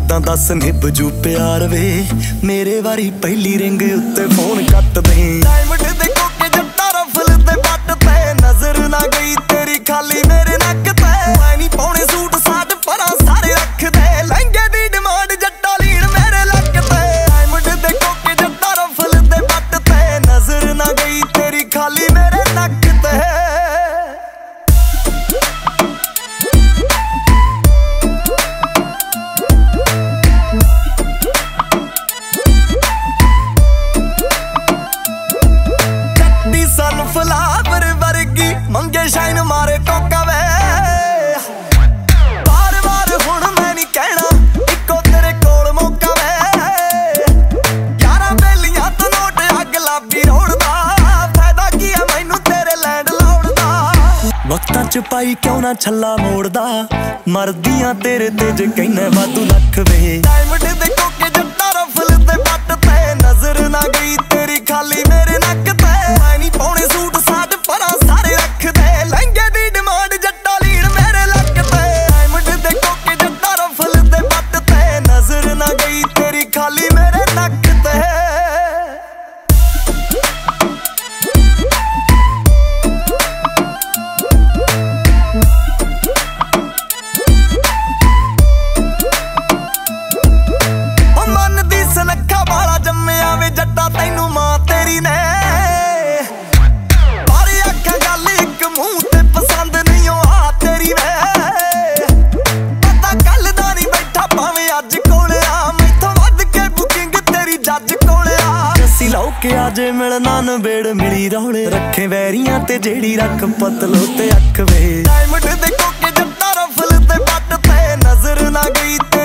ਤਾਂ ਦੱਸ ਨਿਭ ਜੂ ਪਿਆਰ ਵੇ ਮੇਰੇ ਵਾਰੀ ਪਹਿਲੀ ਰਿੰਗ ਉੱਤੇ ਫੋਨ ਕੱਟ ਦੇ ਡਾਇਮੰਡ ਦੇ ਕੋਕੇ ਜੱਟਾ ਰਫਲ ਤੇ ਪੱਟ ਤੇ ਨਜ਼ਰ ਨਾ ਗਈ ਤੇਰੀ ਖਾਲੀ ਮੇਰੇ ਨੱਕ ਤੇ ਮੈਂ ਨਹੀਂ ਪਾਉਣੇ ਸੂਟ ਸਾਟ ਪਰਾਂ ਸਾਰੇ ਰੱਖਦੇ ਲਹਿੰਗੇ ਦੀ ਡਿਮਾਂਡ ਜੱਟਾ ਲੀੜ ਮੇਰੇ ਲੱਕ ਤੇ ਡਾਇਮੰਡ ਦੇ ਕੋਕੇ ਜੱਟਾ ਰਫਲ ਤੇ ਪੱਟ ਤੇ ਨਜ਼ਰ ਨਾ ਗਈ ਤੇਰੀ ਖਾਲੀ ਮੇਰੇ ਨੱਕ ਤੇ ਫਲਾਵਰ ਵਰਗੀ ਮੰਗੇ ਸ਼ਾਈਨ ਮਾਰੇ ਟੋਕਾ ਵੇ ਵਾਰ-ਵਾਰ ਹੁਣ ਮੈਂ ਨਹੀਂ ਕਹਿਣਾ ਇੱਕੋ ਤੇਰੇ ਕੋਲ ਮੌਕਾ ਵੇ ਯਾਰਾਂ ਬੇਲੀਆਂ ਤੋਂ ਨੋਟ ਅੱਗ ਲਾਬੀ ਰੋੜਦਾ ਫਾਇਦਾ ਕੀ ਆ ਮੈਨੂੰ ਤੇਰੇ ਲੈਂਡ ਲਾਉਣ ਦਾ ਵਕਤਾਂ ਚ ਪਾਈ ਕਿਉਂ ਨਾ ਛੱਲਾ ਮੋੜਦਾ ਮਰਦੀਆਂ ਤੇਰੇ ਤੇ ਜੇ ਕਹਿੰਨੇ ਵਾਧੂ ਲੱਖ ਵੇ ਡਾਇਮੰਡ ਦੇ ਕੋਕੇ ਜੱਟਾ ਰਫਲ ਤੇ ਪੱਟ ਤੇ ਨਜ਼ਰ ਨਾ ਗਈ ਤੇਰੀ ਖਾਲੀ ਮੇਰੇ ਨੱਕ ਤੇ ਮੈਂ ਨਹੀਂ ਪਾਉਣੇ ਸੂਟ ਸਾਟ ਪਰਾਂ ਸਾਰੇ ਰੱਖਦੇ ਲਹਿੰਗੇ ਦੀ ਡਿਮਾਂਡ ਜੱਟਾ ਲੀੜ ਮੇਰੇ ਲੱਕ ਤੇ ਡਾਇਮੰਡ ਦੇ ਕੋਕੇ ਜੱਟਾ ਰਫਲ ਤੇ ਪੱਟ ਤੇ ਨਜ਼ਰ ਨਾ ਗਈ ਤੇਰੀ ਖਾਲੀ ਮੇਰੇ ਨੱਕ ਤੇ ਸਨੱਖਾ ਵਾਲਾ ਜੰਮਿਆ ਵੇ ਜੱਟਾ ਤੈਨੂੰ ਮਾਂ ਤੇਰੀ ਨੇ ਪਰ ਅੱਖਾਂ ਗੱਲ ਇੱਕ ਮੂੰਹ ਤੇ ਪਸੰਦ ਨਹੀਂ ਉਹ ਆ ਤੇਰੀ ਵੇ ਪਤਾ ਕੱਲ ਦਾ ਨਹੀਂ ਬੈਠਾ ਭਾਵੇਂ ਅੱਜ ਕੋਲ ਆ ਮੈਥੋਂ ਵੱਧ ਕੇ ਬੁਕਿੰਗ ਤੇਰੀ ਜੱਜ ਕੋਲ ਆ ਅਸੀਂ ਲਓ ਕੇ ਆਜੇ ਮਿਲਣਾ ਨਵੇੜ ਮਿਲੀ ਰੌਲੇ ਰੱਖੇ ਵੈਰੀਆਂ ਤੇ ਜਿਹੜੀ ਰੱਖ ਪਤਲੋ ਤੇ ਅੱਖ ਵੇ ਡਾਇਮੰਡ ਦੇ ਕੋਕੇ ਜੱਟਾ ਰਫਲ ਤੇ ਪੱਟ ਤੇ ਨਜ਼ਰ ਨਾ ਗਈ